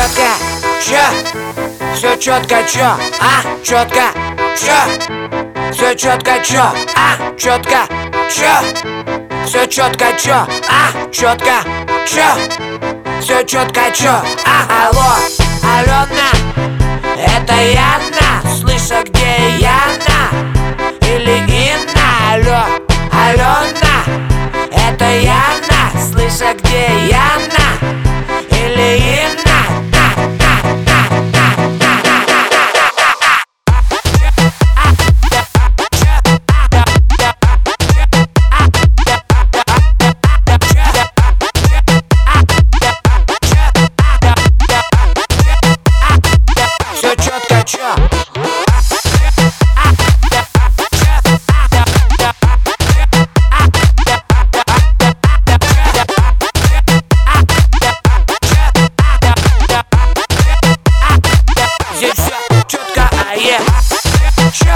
Четко, чё? Все четко, чё? Четко, чё? Все четко, чё? Четко, чё? Все четко, чё? Четко, чё? Все четко, чё? Алло, Алена, это Яна? Слышь, а где Яна? Или Инна? Алло, Алена, это Яна? Слышь, а где Яна? Или Инна? Все четко, чё? Здесь все четко, чё?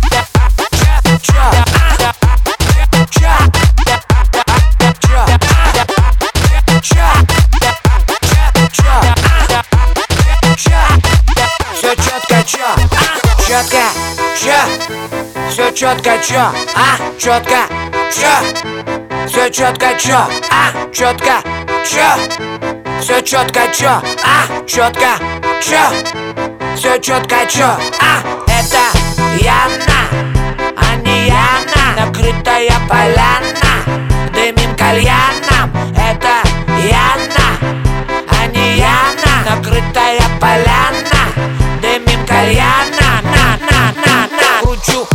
Все четко, чё? Четко, чё? Все четко, чё? Четко, чё? Все четко, чё? Четко, чё? Все четко, чё? Четко, чё? Все четко, чё? Это Яна, а не Яна. Накрытая поляна, дымим кальяном. Это Яна, а не Яна. Накрытая поляна, дымим кальяном. Кручу.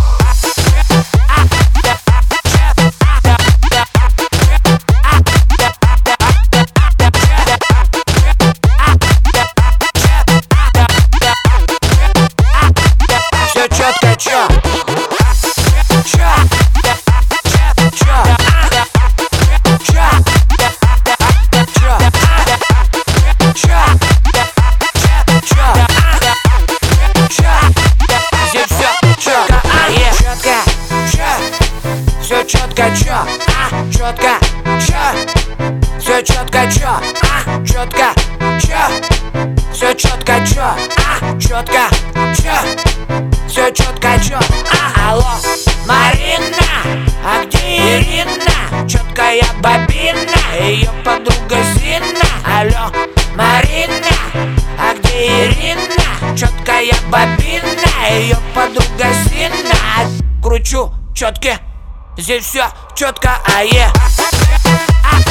Все четко, чё? Здесь все четко, все четко, чё? Четко, чё? Все четко, чё? Четко, чё? Все четко, чё? Четко, чё? Все четко, чё? Алло, Марина, а где Ирина? Четкая бобина, ее подруга Зина. Алло, Марина, а где Ирина? Четкая бобина, ее подруга Зина. Кручу четки, здесь все четко,